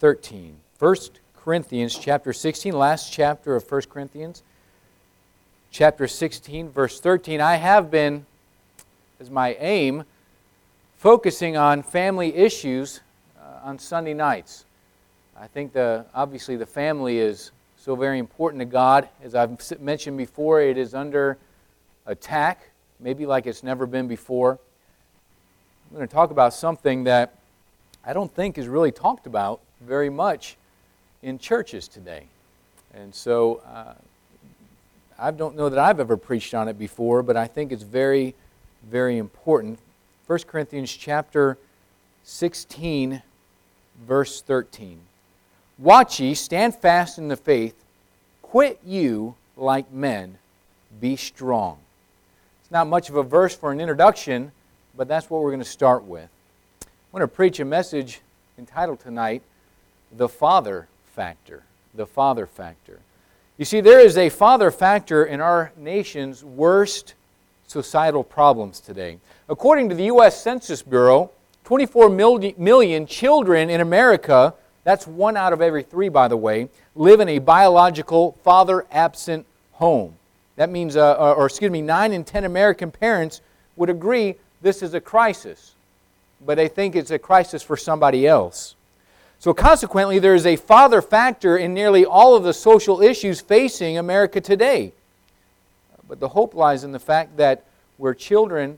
13. 1 Corinthians chapter 16, last chapter of 1 Corinthians. Chapter 16, verse 13. I have been, as my aim, focusing on family issues on Sunday nights. I think obviously the family is so very important to God. As I've mentioned before, it is under attack, maybe like it's never been before. I'm going to talk about something that I don't think is really talked about very much in churches today. And so I don't know that I've ever preached on it before, but I think it's very, very important. 1 Corinthians chapter 16, verse 13. Watch ye, stand fast in the faith, quit you like men, be strong. It's not much of a verse for an introduction, but that's what we're going to start with. I want to preach a message entitled tonight, The Father Factor. The Father Factor. You see, there is a father factor in our nation's worst societal problems today. According to the U.S. Census Bureau, 24 million children in America, that's 1 out of every 3, by the way, live in a biological father-absent home. That means, 9 in 10 American parents would agree this is a crisis, but they think it's a crisis for somebody else. So consequently, there is a father factor in nearly all of the social issues facing America today. But the hope lies in the fact that where children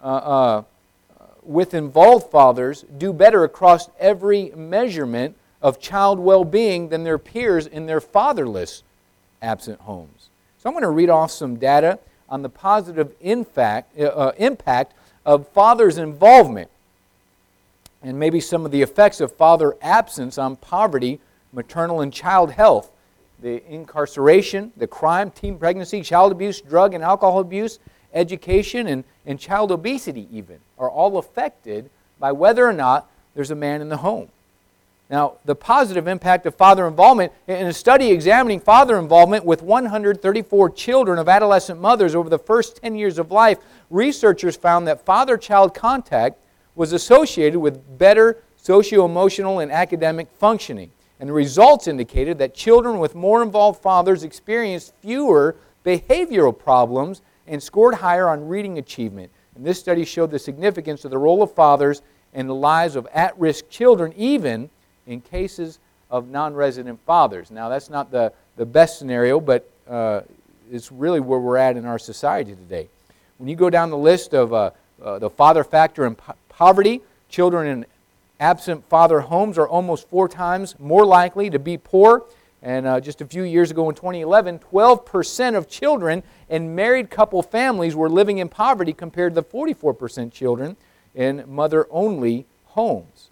with involved fathers do better across every measurement of child well-being than their peers in their fatherless absent homes. So I'm going to read off some data on the positive impact of father's involvement and maybe some of the effects of father absence on poverty, maternal and child health, the incarceration, the crime, teen pregnancy, child abuse, drug and alcohol abuse, education, and child obesity even, are all affected by whether or not there's a man in the home. Now, the positive impact of father involvement, in a study examining father involvement with 134 children of adolescent mothers over the first 10 years of life, researchers found that father-child contact was associated with better socio-emotional and academic functioning. And the results indicated that children with more involved fathers experienced fewer behavioral problems and scored higher on reading achievement. And this study showed the significance of the role of fathers in the lives of at-risk children, even in cases of non-resident fathers. Now, that's not the best scenario, but it's really where we're at in our society today. When you go down the list of the father factor in poverty, children in absent father homes are almost 4 times more likely to be poor. And just a few years ago in 2011, 12% of children in married couple families were living in poverty compared to the 44% children in mother-only homes.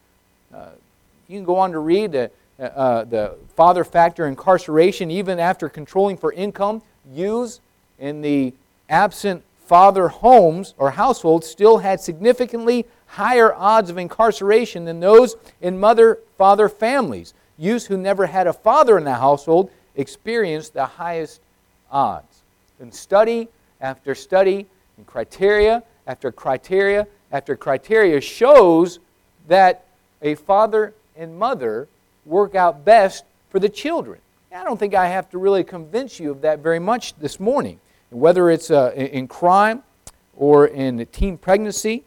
You can go on to read the father factor incarceration, even after controlling for income, youths in the absent father homes or households still had significantly higher odds of incarceration than those in mother-father families. Youths who never had a father in the household experienced the highest odds. And study after study and criteria after criteria after criteria shows that a father and mother work out best for the children. I don't think I have to really convince you of that very much this morning. Whether it's in crime or in teen pregnancy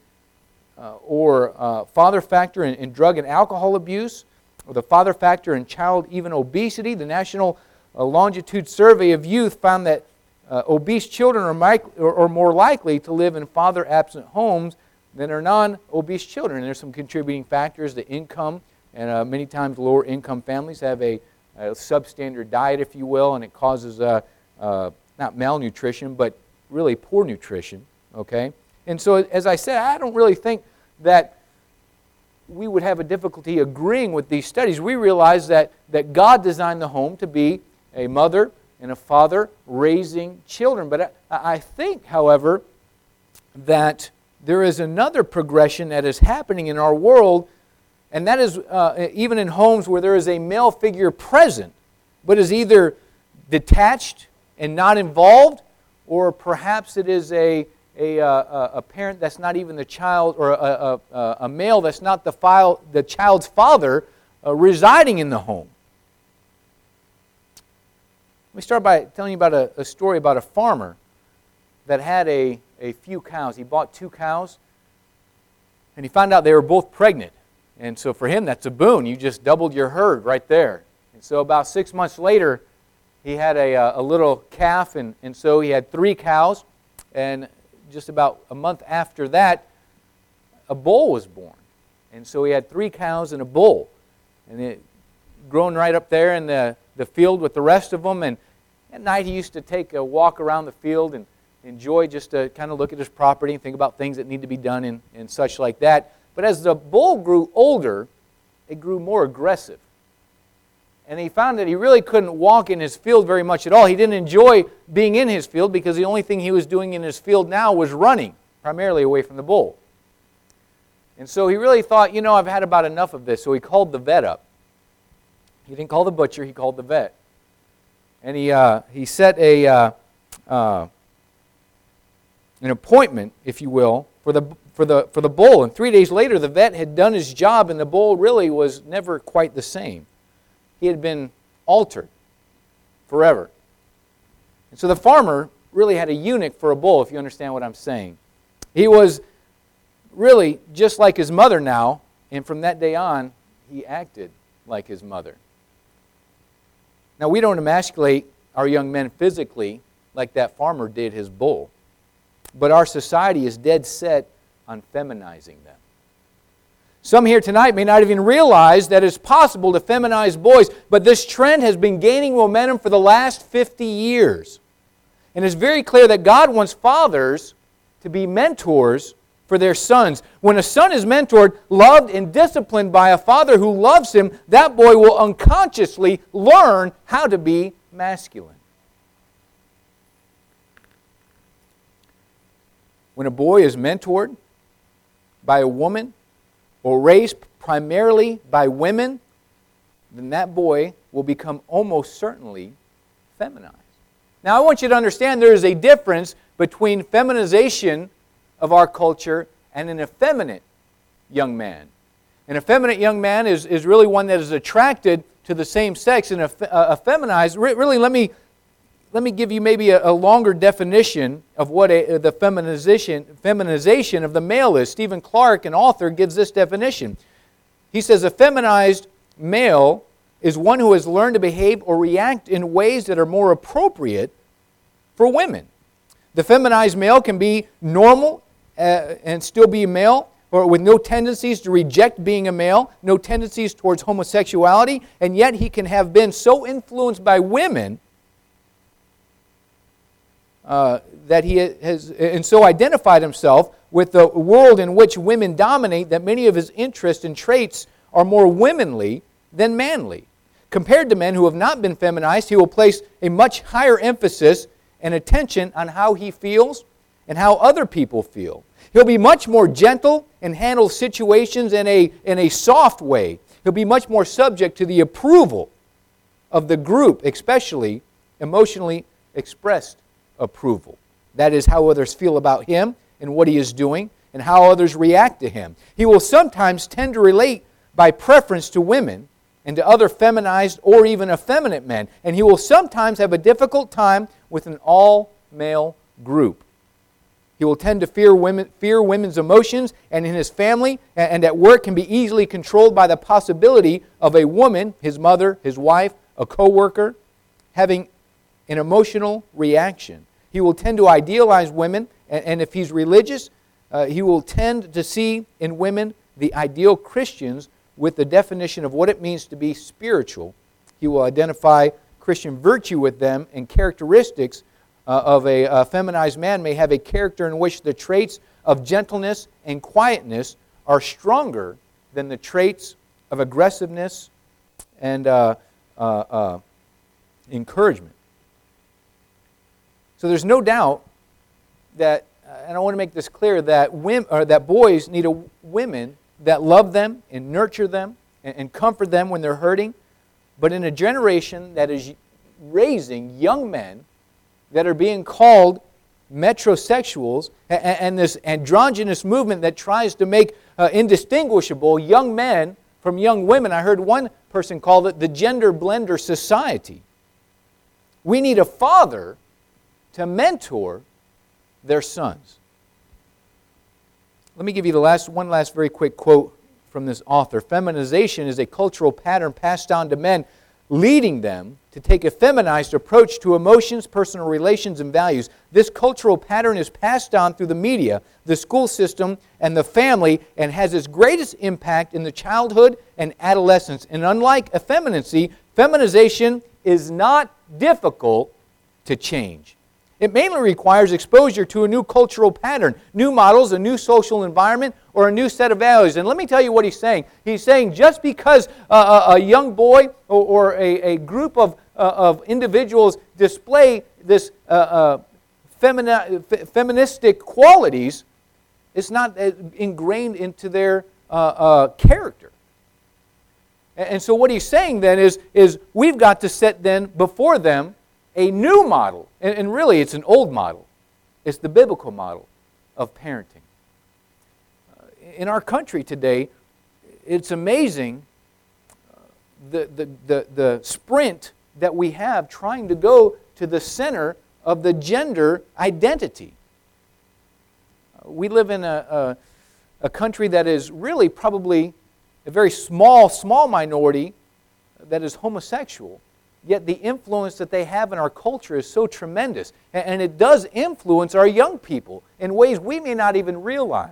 or father factor in drug and alcohol abuse, or the father factor in child even obesity, the National Longitude Survey of Youth found that obese children are more likely to live in father-absent homes than are non-obese children. And there's some contributing factors, the income, and many times lower income families have a substandard diet, if you will, and it causes not malnutrition, but really poor nutrition, okay? And so, as I said, I don't really think that we would have a difficulty agreeing with these studies. We realize that God designed the home to be a mother and a father raising children. But I think, however, that there is another progression that is happening in our world, and that is even in homes where there is a male figure present, but is either detached and not involved, or perhaps it is a parent that's not even the child, or a male that's not the child's father, residing in the home. Let me start by telling you about a story about a farmer that had a few cows. He bought 2 cows, and he found out they were both pregnant. And so for him, that's a boon. You just doubled your herd right there. And so about 6 months later, he had a little calf, and so he had 3 cows. And just about a month after that, a bull was born. And so he had 3 cows and a bull. And it grown right up there in the field with the rest of them. And at night he used to take a walk around the field and enjoy just to kind of look at his property and think about things that need to be done and such like that. But as the bull grew older, it grew more aggressive. And he found that he really couldn't walk in his field very much at all. He didn't enjoy being in his field because the only thing he was doing in his field now was running, primarily away from the bull. And so he really thought, I've had about enough of this. So he called the vet up. He didn't call the butcher, he called the vet. And he set an appointment, if you will, for the bull. And 3 days later, the vet had done his job, and the bull really was never quite the same. He had been altered forever. And so the farmer really had a eunuch for a bull, if you understand what I'm saying. He was really just like his mother now, and from that day on, he acted like his mother. Now, we don't emasculate our young men physically like that farmer did his bull, but our society is dead set on feminizing them. Some here tonight may not even realize that it's possible to feminize boys, but this trend has been gaining momentum for the last 50 years. And it's very clear that God wants fathers to be mentors for their sons. When a son is mentored, loved, and disciplined by a father who loves him, that boy will unconsciously learn how to be masculine. When a boy is mentored by a woman or raised primarily by women, then that boy will become almost certainly feminized. Now, I want you to understand there is a difference between feminization of our culture and an effeminate young man. An effeminate young man is really one that is attracted to the same sex, and effeminized, really, let me give you maybe a longer definition of what the feminization of the male is. Stephen Clark, an author, gives this definition. He says, a feminized male is one who has learned to behave or react in ways that are more appropriate for women. The feminized male can be normal and still be a male, or with no tendencies to reject being a male, no tendencies towards homosexuality, and yet he can have been so influenced by women that he has, and so identified himself with the world in which women dominate, that many of his interests and traits are more womanly than manly. Compared to men who have not been feminized, he will place a much higher emphasis and attention on how he feels and how other people feel. He'll be much more gentle and handle situations in a soft way. He'll be much more subject to the approval of the group, especially emotionally expressed approval. That is how others feel about him and what he is doing and how others react to him. He will sometimes tend to relate by preference to women and to other feminized or even effeminate men. And he will sometimes have a difficult time with an all-male group. He will tend to fear women's emotions, and in his family and at work can be easily controlled by the possibility of a woman, his mother, his wife, a co-worker, having an emotional reaction. He will tend to idealize women, and if he's religious, he will tend to see in women the ideal Christians with the definition of what it means to be spiritual. He will identify Christian virtue with them, and characteristics of a feminized man may have a character in which the traits of gentleness and quietness are stronger than the traits of aggressiveness and encouragement. So there's no doubt that, and I want to make this clear, that boys need women that love them and nurture them and comfort them when they're hurting. But in a generation that is raising young men that are being called metrosexuals, and this androgynous movement that tries to make indistinguishable young men from young women. I heard one person call it the gender blender society. We need a father to mentor their sons. Let me give you one last very quick quote from this author. Feminization is a cultural pattern passed down to men, leading them to take a feminized approach to emotions, personal relations, and values. This cultural pattern is passed down through the media, the school system, and the family, and has its greatest impact in the childhood and adolescence. And unlike effeminacy, feminization is not difficult to change. It mainly requires exposure to a new cultural pattern, new models, a new social environment, or a new set of values. And let me tell you what he's saying. He's saying just because a young boy or a group of individuals display this feministic qualities, it's not ingrained into their character. And so what he's saying then is we've got to set then before them a new model. And really it's an old model. It's the biblical model of parenting. In our country today, it's amazing the sprint that we have trying to go to the center of the gender identity. We live in a country that is really probably a very small minority that is homosexual. Yet the influence that they have in our culture is so tremendous. And it does influence our young people in ways we may not even realize.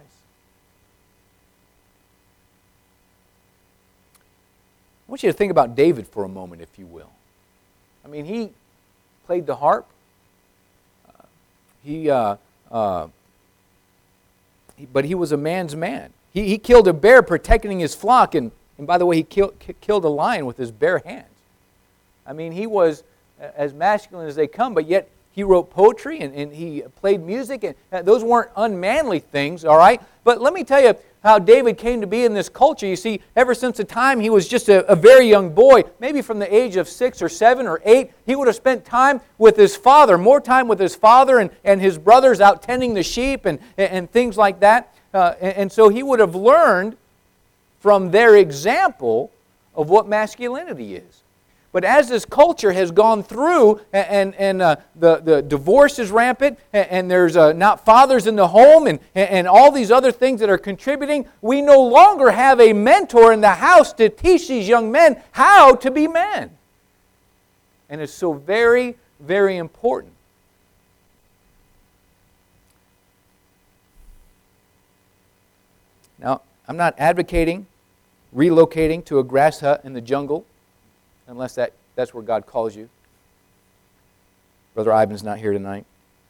I want you to think about David for a moment, if you will. I mean, he played the harp. But he was a man's man. He killed a bear protecting his flock. And by the way, he killed a lion with his bare hands. I mean, he was as masculine as they come, but yet he wrote poetry and he played music, and those weren't unmanly things, all right? But let me tell you how David came to be in this culture. You see, ever since the time he was just a very young boy, maybe from the age of 6 or 7 or 8, he would have spent time with his father, more time with his father and his brothers out tending the sheep and things like that. And so he would have learned from their example of what masculinity is. But as this culture has gone through and the divorce is rampant and there's not fathers in the home and all these other things that are contributing, we no longer have a mentor in the house to teach these young men how to be men. And it's so very, very important. Now, I'm not advocating relocating to a grass hut in the jungle, unless that's where God calls you. Brother Ivan's not here tonight.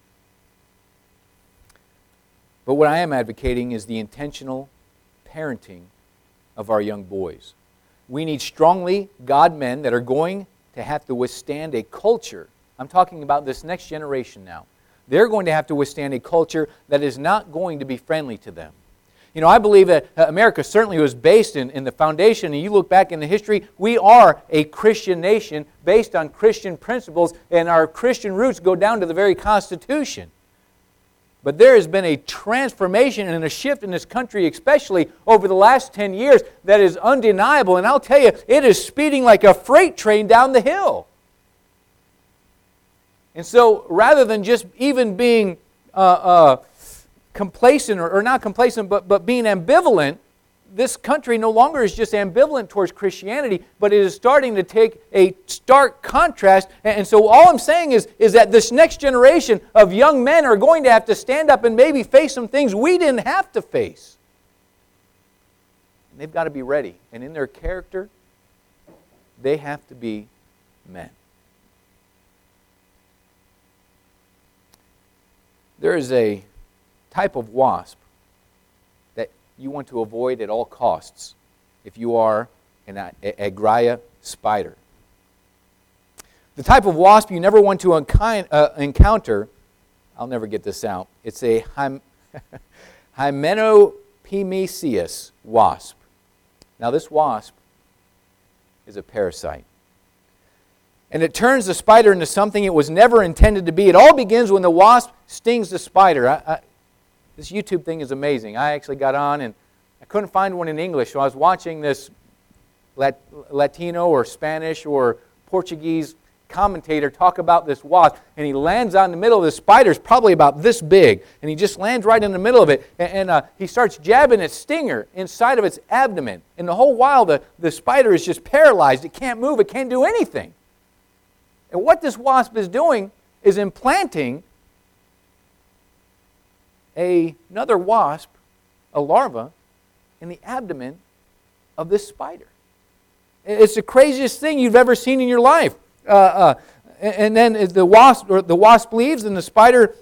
But what I am advocating is the intentional parenting of our young boys. We need strongly God men that are going to have to withstand a culture. I'm talking about this next generation now. They're going to have to withstand a culture that is not going to be friendly to them. You know, I believe that America certainly was based in the foundation, and you look back in the history, we are a Christian nation based on Christian principles, and our Christian roots go down to the very Constitution. But there has been a transformation and a shift in this country, especially over the last 10 years, that is undeniable. And I'll tell you, it is speeding like a freight train down the hill. And so, rather than just even being complacent or not complacent, but being ambivalent, this country no longer is just ambivalent towards Christianity, but it is starting to take a stark contrast. And so all I'm saying is that this next generation of young men are going to have to stand up and maybe face some things we didn't have to face. And they've got to be ready. And in their character, they have to be men. There is a type of wasp that you want to avoid at all costs if you are an Agraia spider. The type of wasp you never want to encounter, I'll never get this out, it's a Hymenopimeceus wasp. Now this wasp is a parasite. And it turns the spider into something it was never intended to be. It all begins when the wasp stings the spider. This YouTube thing is amazing. I actually got on and I couldn't find one in English, so I was watching this Latino or Spanish or Portuguese commentator talk about this wasp, and he lands on the middle of the spider. It's probably about this big, and he just lands right in the middle of it, and he starts jabbing its stinger inside of its abdomen, and the whole while the spider is just paralyzed. It can't move. It can't do anything. And what this wasp is doing is implanting another wasp, a larva, in the abdomen of this spider. It's the craziest thing you've ever seen in your life. And then the wasp leaves, and the spider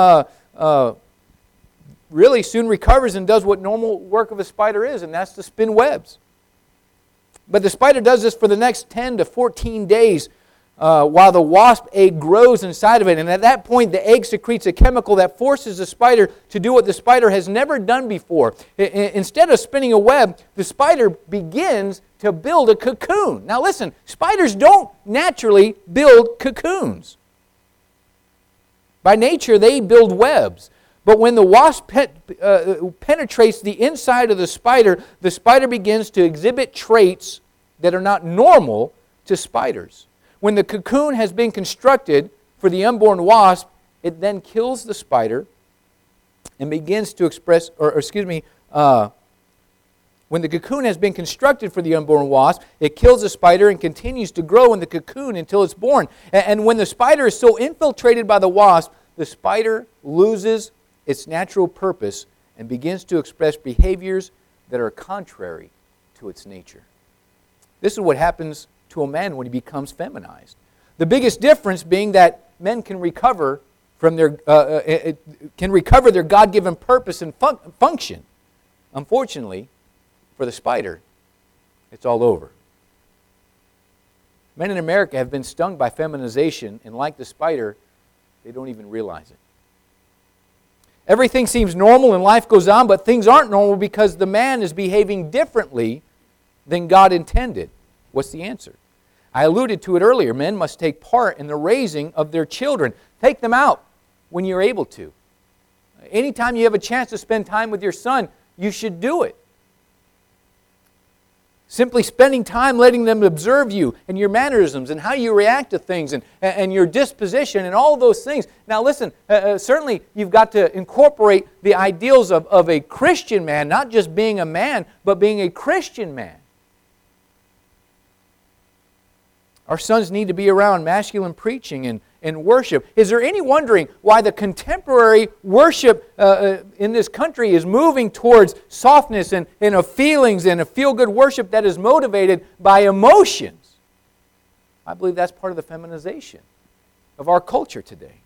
really soon recovers and does what normal work of a spider is, and that's to spin webs. But the spider does this for the next 10 to 14 days while the wasp egg grows inside of it. And at that point, the egg secretes a chemical that forces the spider to do what the spider has never done before. Instead of spinning a web, the spider begins to build a cocoon. Now listen, spiders don't naturally build cocoons. By nature, they build webs. But when the wasp penetrates the inside of the spider begins to exhibit traits that are not normal to spiders. When the cocoon has been constructed for the unborn wasp, it then kills the spider and begins to express, when the cocoon has been constructed for the unborn wasp, it kills the spider and continues to grow in the cocoon until it's born. And when the spider is so infiltrated by the wasp, the spider loses its natural purpose and begins to express behaviors that are contrary to its nature. This is what happens to a man when he becomes feminized. The biggest difference being that men can recover from their God-given purpose and function. Unfortunately, for the spider, it's all over. Men in America have been stung by feminization, and like the spider, they don't even realize it. Everything seems normal and life goes on, but things aren't normal because the man is behaving differently than God intended. What's the answer? I alluded to it earlier. Men must take part in the raising of their children. Take them out when you're able to. Anytime you have a chance to spend time with your son, you should do it. Simply spending time letting them observe you and your mannerisms and how you react to things and your disposition and all those things. Now listen, certainly you've got to incorporate the ideals of a Christian man, not just being a man, but being a Christian man. Our sons need to be around masculine preaching and worship. Is there any wondering why the contemporary worship in this country is moving towards softness and a feelings and a feel-good worship that is motivated by emotions? I believe that's part of the feminization of our culture today.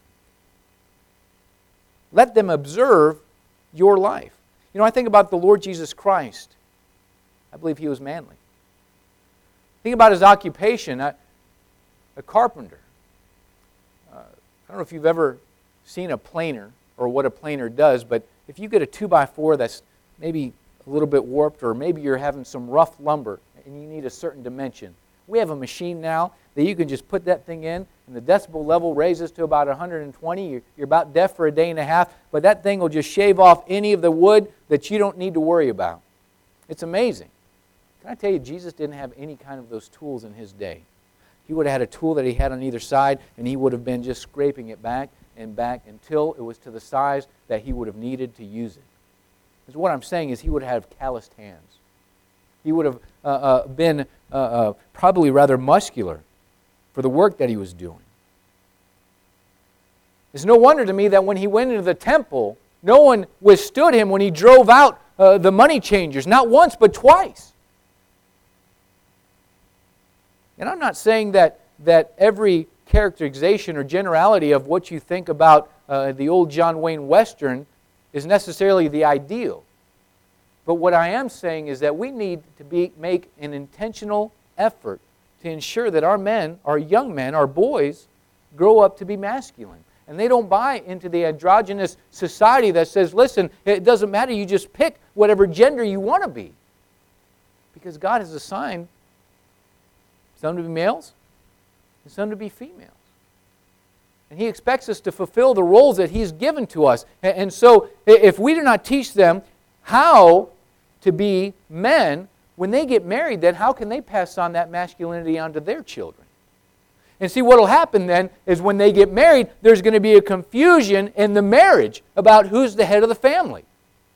Let them observe your life. You know, I think about the Lord Jesus Christ. I believe He was manly. Think about His occupation, a carpenter. I don't know if you've ever seen a planer or what a planer does, but if you get a 2x4 that's maybe a little bit warped, or maybe you're having some rough lumber and you need a certain dimension, we have a machine now that you can just put that thing in, and the decibel level raises to about 120. You're about deaf for a day and a half, but that thing will just shave off any of the wood that you don't need to worry about. It's amazing. Can I tell you, Jesus didn't have any kind of those tools in His day. He would have had a tool that He had on either side, and He would have been just scraping it back and back until it was to the size that He would have needed to use it. Because what I'm saying is He would have calloused hands. He would have been probably rather muscular for the work that He was doing. It's no wonder to me that when He went into the temple, no one withstood Him when He drove out the money changers, not once but twice. And I'm not saying that every characterization or generality of what you think about the old John Wayne Western is necessarily the ideal. But what I am saying is that we need to make an intentional effort to ensure that our men, our young men, our boys, grow up to be masculine. And they don't buy into the androgynous society that says, listen, it doesn't matter, you just pick whatever gender you want to be. Because God has assigned some to be males, and some to be females. And He expects us to fulfill the roles that He's given to us. And so, if we do not teach them how to be men, when they get married, then how can they pass on that masculinity onto their children? And see, what will happen then is when they get married, there's going to be a confusion in the marriage about who's the head of the family.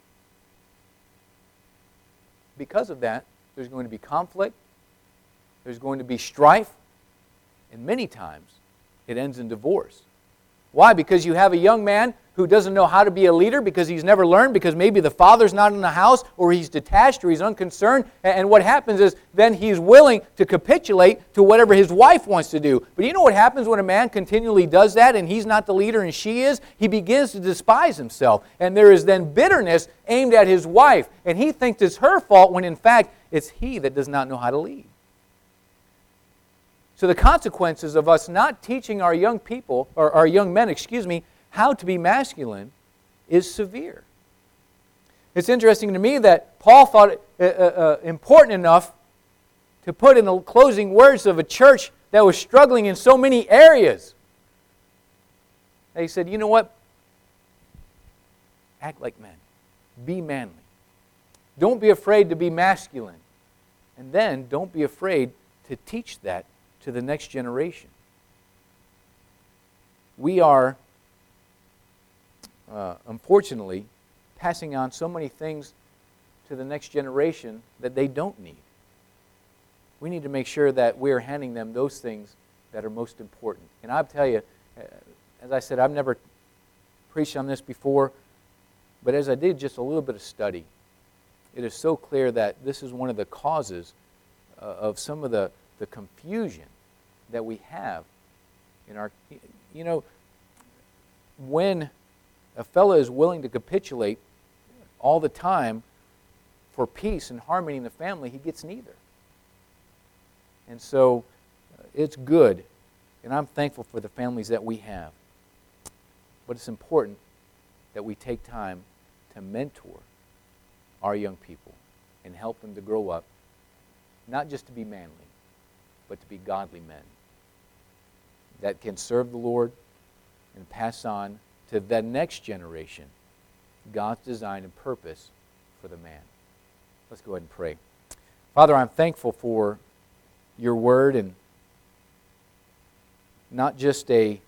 Because of that, there's going to be conflict, there's going to be strife, and many times it ends in divorce. Why? Because you have a young man who doesn't know how to be a leader because he's never learned, because maybe the father's not in the house, or he's detached, or he's unconcerned. And what happens is then he's willing to capitulate to whatever his wife wants to do. But you know what happens when a man continually does that and he's not the leader and she is? He begins to despise himself. And there is then bitterness aimed at his wife. And he thinks it's her fault when in fact it's he that does not know how to lead. So the consequences of us not teaching our young people, or our young men, how to be masculine is severe. It's interesting to me that Paul thought it important enough to put in the closing words of a church that was struggling in so many areas. He said, you know what? Act like men. Be manly. Don't be afraid to be masculine. And then don't be afraid to teach that to the next generation. We are, unfortunately, passing on so many things to the next generation that they don't need. We need to make sure that we're handing them those things that are most important. And I'll tell you, as I said, I've never preached on this before, but as I did just a little bit of study, it is so clear that this is one of the causes of some of the confusion that we have in our, when a fellow is willing to capitulate all the time for peace and harmony in the family, he gets neither. And so it's good, and I'm thankful for the families that we have. But it's important that we take time to mentor our young people and help them to grow up, not just to be manly, but to be godly men that can serve the Lord and pass on to the next generation God's design and purpose for the man. Let's go ahead and pray. Father, I'm thankful for your word, and not just a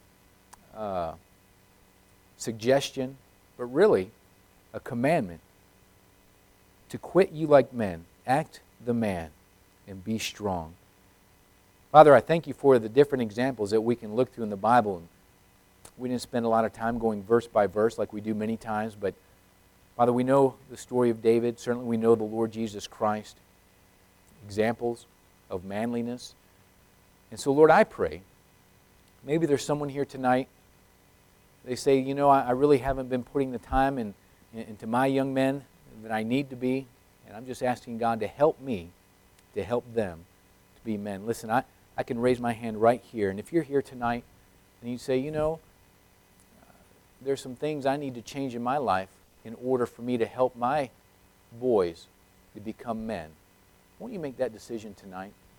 suggestion, but really a commandment to quit you like men, act the man, and be strong. Father, I thank you for the different examples that we can look through in the Bible. And we didn't spend a lot of time going verse by verse like we do many times, but Father, we know the story of David. Certainly we know the Lord Jesus Christ. Examples of manliness. And so, Lord, I pray, maybe there's someone here tonight, they say, I really haven't been putting the time into my young men that I need to be, and I'm just asking God to help me, to help them to be men. Listen, I can raise my hand right here, and if you're here tonight and you say, there's some things I need to change in my life in order for me to help my boys to become men, won't you make that decision tonight?